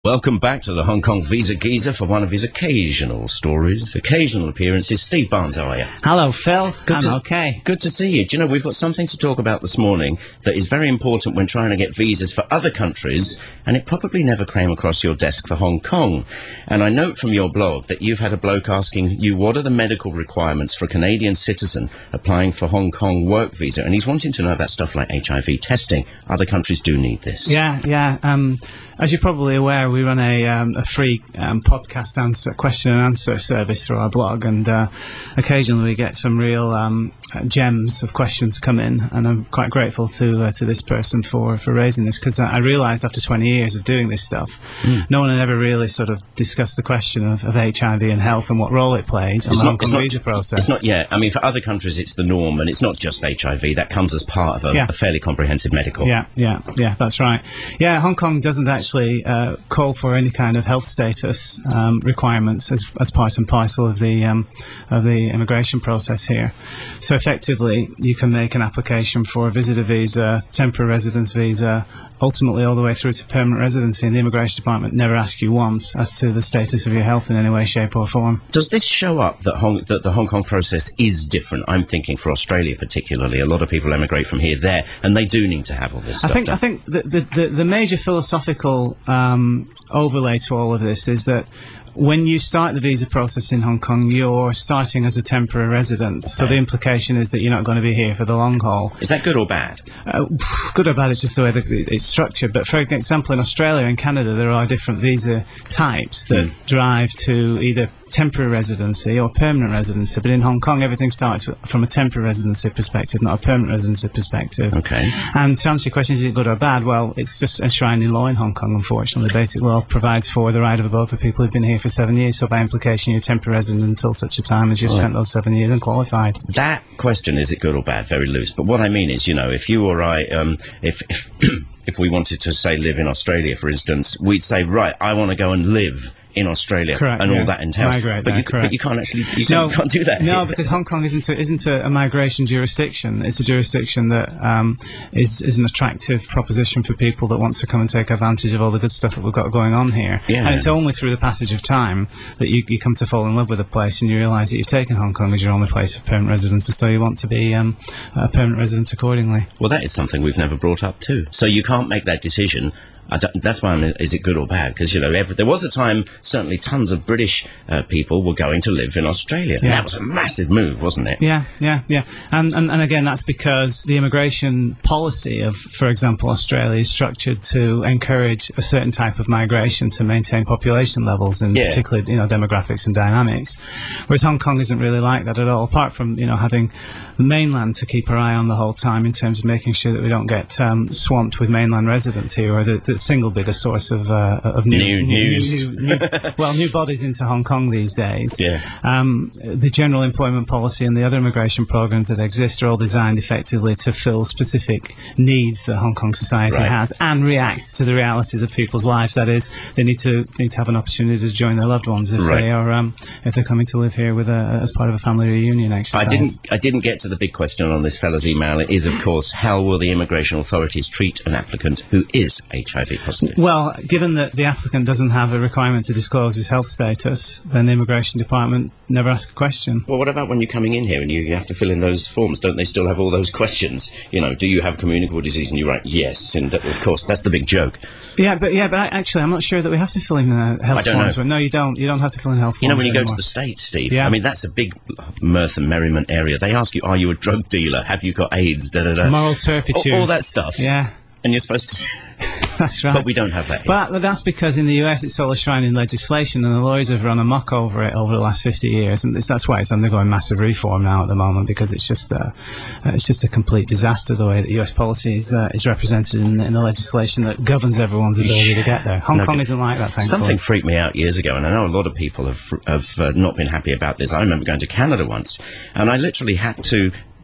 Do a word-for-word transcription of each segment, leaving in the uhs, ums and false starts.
Welcome back to the Hong Kong Visa Geezer for one of his occasional stories, occasional appearances. Steve Barnes, how are you? Hello, Phil. Good I'm to, okay. Good to see you. Do you know, we've got something to talk about this morning that is very important when trying to get visas for other countries, and it probably never came across your desk for Hong Kong. And I note from your blog that you've had a bloke asking you what are the medical requirements for a Canadian citizen applying for Hong Kong work visa, and he's wanting to know about stuff like H I V testing. Other countries do need this. Yeah, yeah. Um, as you're probably aware, we run a, um, a free um, podcast answer, question and answer service through our blog, and uh, occasionally we get some real um, gems of questions come in, and I'm quite grateful to uh, to this person for, for raising this, because I, I realised after twenty years of doing this stuff, mm. no one had ever really sort of discussed the question of, of H I V and health and what role it plays in the Hong Kong visa process. It's not yet. I mean, for other countries it's the norm, and it's not just H I V. That comes as part of a, yeah. a fairly comprehensive medical. Yeah, yeah, yeah, that's right. Yeah, Hong Kong doesn't actually uh, call for any kind of health status um, requirements as, as part and parcel of the um, of the immigration process here. So effectively, you can make an application for a visitor visa, temporary residence visa, ultimately all the way through to permanent residency, and the immigration department never asks you once as to the status of your health in any way, shape or form. Does this show up that, Hong, that the Hong Kong process is different? I'm thinking for Australia particularly. A lot of people emigrate from here there, and they do need to have all this stuff I think, done. I think the, the, the, the major philosophical um, overlay to all of this is that when you start the visa process in Hong Kong, you're starting as a temporary resident. Okay. So the implication is that you're not going to be here for the long haul. Is that good or bad? Uh, good or bad, it's just the way that it's structured. But for example, in Australia and Canada, there are different visa types that mm. drive to either temporary residency or permanent residency. But in Hong Kong, everything starts from a temporary residency perspective, not a permanent residency perspective. Okay. And to answer your question, is it good or bad? Well, it's just enshrined in law in Hong Kong, unfortunately. Basic law provides for the right of a vote for people who've been here for seven years. So by implication, you're a temporary resident until such a time as you've right. spent those seven years and qualified. That question, is it good or bad, very loose. But what I mean is, you know, if you or I, um, if... if if we wanted to, say, live in Australia, for instance, we'd say, right, I want to go and live in Australia, correct, and yeah. all that entails. Migrate but, there, you, correct. but you can't actually, you no, can't do that. No, here. Because Hong Kong isn't a, isn't a, a migration jurisdiction. It's a jurisdiction that um, is, is an attractive proposition for people that want to come and take advantage of all the good stuff that we've got going on here. Yeah. And it's only through the passage of time that you, you come to fall in love with a place and you realise that you've taken Hong Kong as your only place of permanent residence, so you want to be um, a permanent resident accordingly. Well, that is something we've never brought up too. So you can't make that decision. I don't, that's why I'm, is it good or bad? Because, you know, every, there was a time, certainly tons of British uh, people were going to live in Australia. Yeah. That was a massive move, wasn't it? Yeah, yeah, yeah. And, and, and again, that's because the immigration policy of, for example, Australia is structured to encourage a certain type of migration to maintain population levels and yeah. particularly, you know, demographics and dynamics. Whereas Hong Kong isn't really like that at all, apart from, you know, having the mainland to keep our eye on the whole time in terms of making sure that we don't get um, swamped with mainland residents here, or the, the single biggest source of uh, of new, new news. New, new, new, well, new bodies into Hong Kong these days. Yeah. Um, the general employment policy and the other immigration programs that exist are all designed effectively to fill specific needs that Hong Kong society right. has and react to the realities of people's lives. That is, they need to need to have an opportunity to join their loved ones if right. they are um, if they're coming to live here with a, as part of a family reunion exercise. I didn't I didn't get to the big question on this fella's email. It is, of course, how will the immigration authorities treat an applicant who is H I V positive? Well, given that the applicant doesn't have a requirement to disclose his health status, then the immigration department never asks a question. Well, what about when you're coming in here and you have to fill in those forms? Don't they still have all those questions? You know, do you have communicable disease? And you write yes, and of course that's the big joke. Yeah, but yeah, but actually, I'm not sure that we have to fill in the health I don't forms. know. No, you don't. You don't have to fill in health forms. You know, when you anymore. go to the States, Steve. Yeah. I mean, that's a big mirth and merriment area. They ask you, "Are you a drug dealer? Have you got AIDS?" Da da da. Moral turpitude. All, all that stuff. Yeah. And you're supposed to... That's right. But we don't have that here. But that's because in the U S it's all enshrined in legislation, and the lawyers have run amok over it over the last fifty years, and it's, that's why it's undergoing massive reform now at the moment, because it's just uh, it's just a complete disaster the way that U S policy is, uh, is represented in, in the legislation that governs everyone's ability to get there. Hong no, Kong isn't like that, thankfully. Something freaked me out years ago, and I know a lot of people have, have uh, not been happy about this. I remember going to Canada once, and I literally had to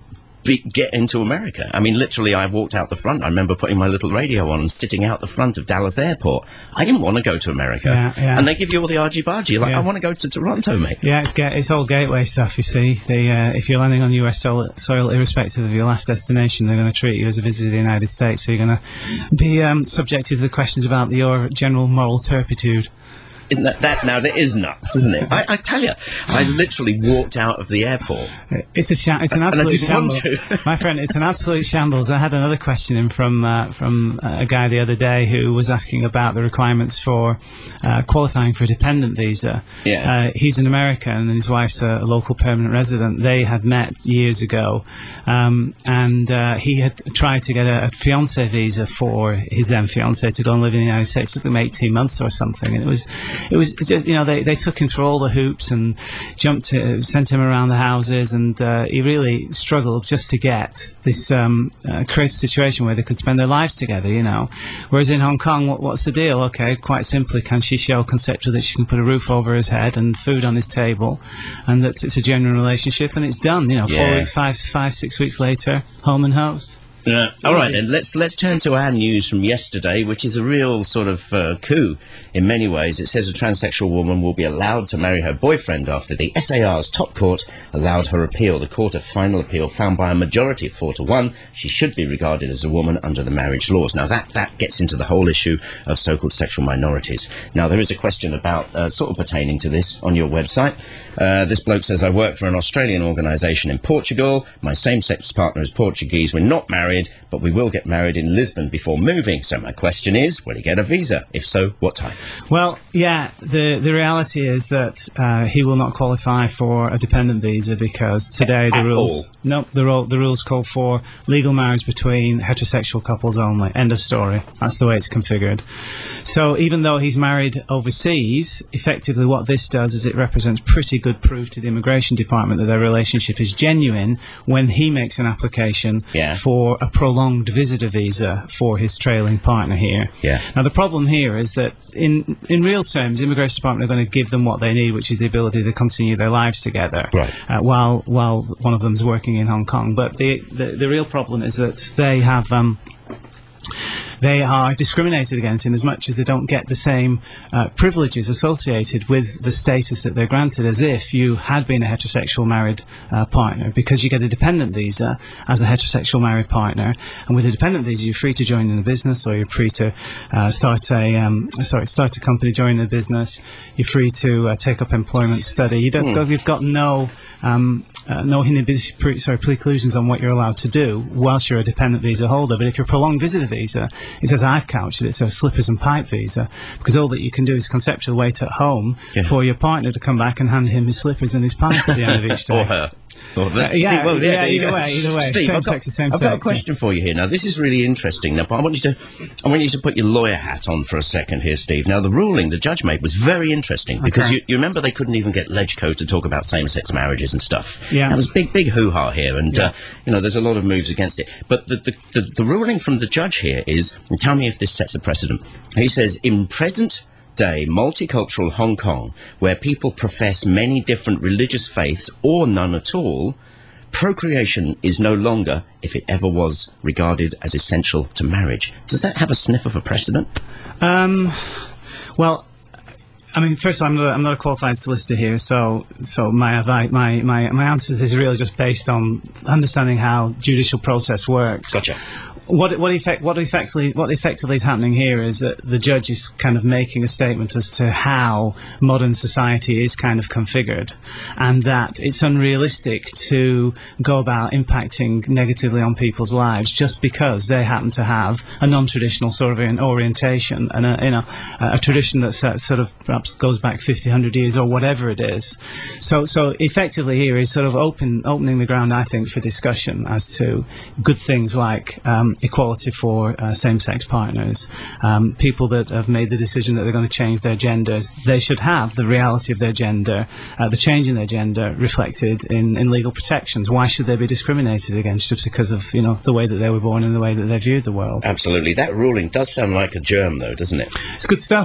be, get into America. I mean, literally, I walked out the front. I remember putting my little radio on and sitting out the front of Dallas Airport. I didn't want to go to America. Yeah, yeah. And they give you all the argy-bargy. You're like, Yeah. I want to go to Toronto, mate. Yeah, it's ga- it's all gateway stuff, you see. They, uh, if you're landing on U S soil, soil, irrespective of your last destination, they're going to treat you as a visitor to the United States, so you're going to be um, subjected to the questions about your general moral turpitude. Isn't that, that now, that is nuts, isn't it? I, I tell you, I literally walked out of the airport. It's a sha- it's an And I absolute didn't want shambles. to. My friend, it's an absolute shambles. I had another question in from uh, from uh, a guy the other day who was asking about the requirements for uh, qualifying for a dependent visa. Yeah. Uh, he's an American and his wife's a, a local permanent resident. They had met years ago, um, and uh, he had tried to get a, a fiancé visa for his then fiancée to go and live in the United States. It took them eighteen months or something, and it was it was just, you know, they, they took him through all the hoops and jumped to, sent him around the houses, and uh, he really struggled just to get this um, uh, create a situation where they could spend their lives together, you know. Whereas in Hong Kong, what, what's the deal? Okay, quite simply, can she show conceptually that she can put a roof over his head and food on his table, and that it's a genuine relationship, and it's done, you know, four Yeah. weeks, five, five, six weeks later, home and host. Yeah. All right, then, let's let's turn to our news from yesterday, which is a real sort of uh, coup in many ways. It says a transsexual woman will be allowed to marry her boyfriend after the S A R's top court allowed her appeal. The Court of Final Appeal found by a majority of four to one she should be regarded as a woman under the marriage laws. Now, that, that gets into the whole issue of so-called sexual minorities. Now, there is a question about, uh, sort of pertaining to this on your website. Uh, this bloke says, I work for an Australian organisation in Portugal. My same-sex partner is Portuguese. We're not married, but we will get married in Lisbon before moving. So my question is, will he get a visa? If so, what time? Well, yeah, the the reality is that uh, he will not qualify for a dependent visa because today the At rules all? no the, ro- the rules call for legal marriage between heterosexual couples only. End of story. That's the way it's configured. So even though he's married overseas, effectively what this does is it represents pretty good proof to the immigration department that their relationship is genuine when he makes an application Yeah. for a prolonged visitor visa for his trailing partner here. Yeah. Now the problem here is that in in real terms, the immigration department are going to give them what they need, which is the ability to continue their lives together, Right. uh, while while one of them is working in Hong Kong. But the the, the real problem is that they have. Um, They are discriminated against in as much as they don't get the same uh, privileges associated with the status that they're granted as if you had been a heterosexual married uh, partner, because you get a dependent visa as a heterosexual married partner, and with a dependent visa you're free to join in a business, or you're free to uh, start a um, sorry start a company, join a business. You're free to uh, take up employment, study. You don't Hmm. go, you've got no um, uh, no inhibition, pre- sorry preclusions on what you're allowed to do whilst you're a dependent visa holder. But if you're a prolonged visitor visa, it says I've couched it, it's a slippers and pipe visa, because all that you can do is conceptually wait at home Yeah. for your partner to come back and hand him his slippers and his pipe at the end of each day. Or her. Or the, Uh, yeah, See, well, yeah, there you either go. way, either way. Steve, Same I've, got, sex is same I've got a sex, question for you here. Now, this is really interesting. Now, but I want you to, I want you to put your lawyer hat on for a second here, Steve. Now, the ruling the judge made was very interesting because Okay. you, you remember they couldn't even get LegCo to talk about same-sex marriages and stuff. Yeah. That was big, big hoo-ha here, and Yeah. uh, you know, there's a lot of moves against it. But the, the the the ruling from the judge here is, and tell me if this sets a precedent. He says, in present day multicultural Hong Kong, where people profess many different religious faiths or none at all, procreation is no longer, if it ever was, regarded as essential to marriage. Does that have a sniff of a precedent? Um, well, I mean, first of all, I'm not, a, I'm not a qualified solicitor here, so so my advice, my, my my answer is really just based on understanding how judicial process works. Gotcha. What what effect what effectively what effectively is happening here is that the judge is kind of making a statement as to how modern society is kind of configured, and that it's unrealistic to go about impacting negatively on people's lives just because they happen to have a non-traditional sort of an orientation and a you know a, a tradition that sort of perhaps goes back fifty, one hundred years or whatever it is. So so effectively here is sort of open opening the ground, I think, for discussion as to good things like um, equality for uh, same-sex partners. Um, people that have made the decision that they're going to change their genders, they should have the reality of their gender, uh, the change in their gender reflected in, in legal protections. Why should they be discriminated against just because of, you know, the way that they were born and the way that they viewed the world? Absolutely. That ruling does sound like a germ, though, doesn't it? It's good stuff.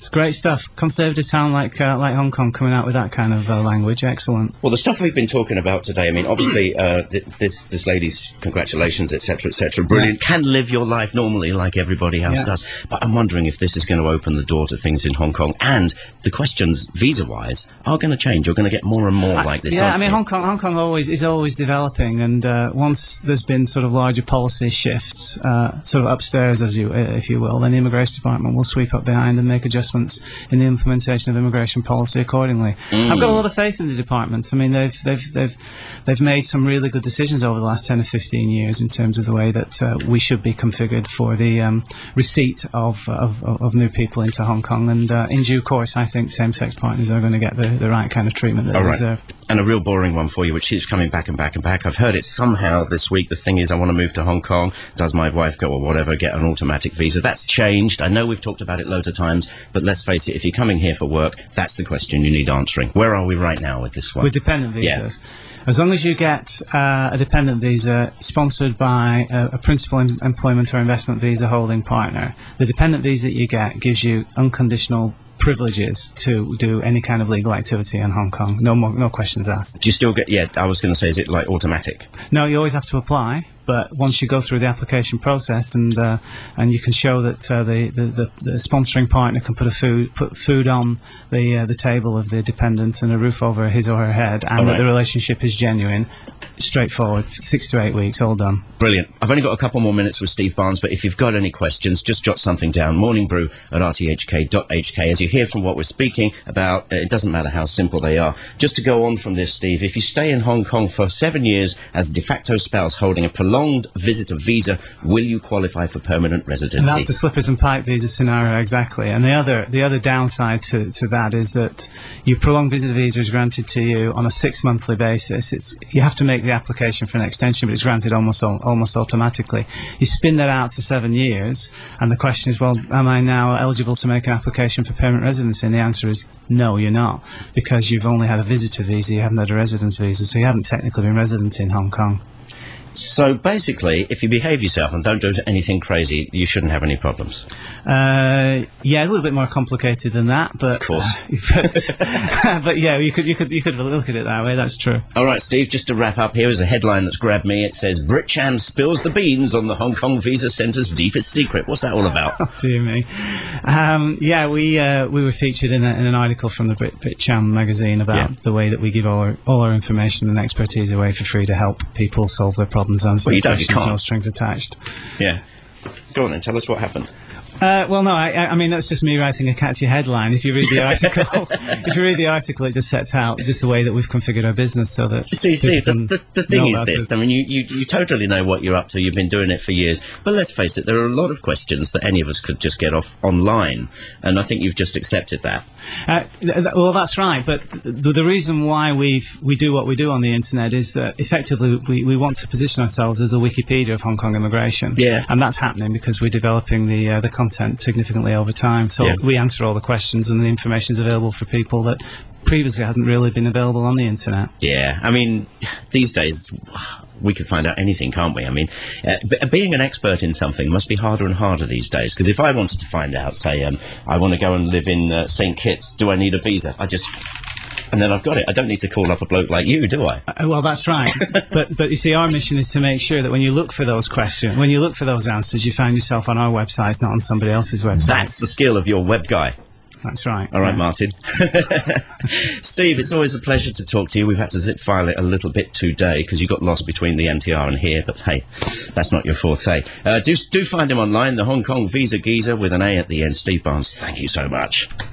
It's great stuff. Conservative town like uh, like Hong Kong coming out with that kind of uh, language. Excellent. Well, the stuff we've been talking about today, I mean, obviously, uh, th this this lady's congratulations, et cetera, et cetera. Brilliant. Yeah. Can live your life normally like everybody else yeah. does. But I'm wondering if this is going to open the door to things in Hong Kong. And the questions, visa-wise, are going to change. You're going to get more and more I, like this. Yeah, I mean, you? Hong Kong, Hong Kong always is always developing. And uh, once there's been sort of larger policy shifts, uh, sort of upstairs, as you, uh, if you will, then the Immigration Department will sweep up behind and make adjustments in the implementation of immigration policy accordingly. Mm. I've got a lot of faith in the department. I mean, they've they've they've they've made some really good decisions over the last ten or fifteen years in terms of the way that uh, we should be configured for the um, receipt of, of of new people into Hong Kong. And uh, in due course, I think same-sex partners are going to get the the right kind of treatment that they right. deserve. And a real boring one for you, which keeps coming back and back and back. I've heard it somehow this week. The thing is, I want to move to Hong Kong. Does my wife go or whatever, get an automatic visa? That's changed. I know we've talked about it loads of times, but let's face it, if you're coming here for work, that's the question you need answering. Where are we right now with this one? With dependent visas. Yeah. As long as you get uh, a dependent visa sponsored by a, a principal em employment or investment visa holding partner, the dependent visa that you get gives you unconditional privileges to do any kind of legal activity in Hong Kong. No more, no questions asked. Do you still get, yeah, I was going to say, is it like automatic? No, you always have to apply, but once you go through the application process and uh, and you can show that uh, the, the, the, the sponsoring partner can put a food put food on the uh, the table of the dependent and a roof over his or her head, and right. that the relationship is genuine, straightforward, six to eight weeks, all done. Brilliant. I've only got a couple more minutes with Steve Barnes, but if you've got any questions, just jot something down. Morning Brew at r t h k dot h k. As you hear from what we're speaking about, uh, it doesn't matter how simple they are. Just to go on from this, Steve, if you stay in Hong Kong for seven years as a de facto spouse holding a prolonged visitor visa, will you qualify for permanent residency? And that's the slippers and pipe visa scenario, exactly. And the other the other downside to, to that is that your prolonged visitor visa is granted to you on a six monthly basis. It's you have to make the application for an extension, but it's granted almost almost automatically. You spin that out to seven years, and the question is, well, am I now eligible to make an application for permanent residency? And the answer is no, you're not, because you've only had a visitor visa, you haven't had a residence visa, so you haven't technically been resident in Hong Kong. So basically, if you behave yourself and don't do anything crazy, you shouldn't have any problems. Uh, yeah, a little bit more complicated than that, but of course. but, but yeah, you could you could you could look at it that way. That's true. All right, Steve. Just to wrap up, here is a headline that's grabbed me. It says Brit Cham spills the beans on the Hong Kong Visa Centre's deepest secret. What's that all about? Oh, dear me. Um, yeah, we uh, we were featured in, a, in an article from the Brit, Brit Cham magazine about yeah. the way that we give all our all our information and expertise away for free to help people solve their problems. Answer well, you don't, you can't. No strings attached. Yeah. Go on then, tell us what happened. Uh, well, no, I, I mean, that's just me writing a catchy headline. If you read the article, if you read the article, it just sets out just the way that we've configured our business so that... See, see, the, the, the thing is this, it. I mean, you, you, you totally know what you're up to, you've been doing it for years, but let's face it, there are a lot of questions that any of us could just get off online, and I think you've just accepted that. Uh, th th well, that's right, but the, the reason why we've, we do what we do on the internet is that effectively we, we want to position ourselves as the Wikipedia of Hong Kong immigration. Yeah. And that's happening because we're developing the, uh, the content significantly over time. So yeah. we answer all the questions and the information is available for people that previously hadn't really been available on the internet. Yeah, I mean, these days we can find out anything, can't we? I mean, uh, b being an expert in something must be harder and harder these days, because if I wanted to find out, say, um, I want to go and live in uh, Saint Kitts, do I need a visa? I just... and then I've got it. I don't need to call up a bloke like you, do I? Uh, well, that's right. but but you see, our mission is to make sure that when you look for those questions, when you look for those answers, you find yourself on our website, not on somebody else's website. That's the skill of your web guy. That's right. All right, yeah. Martin. Steve, it's always a pleasure to talk to you. We've had to zip file it a little bit today because you got lost between the M T R and here, but hey, that's not your forte. Uh, do, do find him online, the Hong Kong Visa Geezer with an A at the end. Steve Barnes, thank you so much.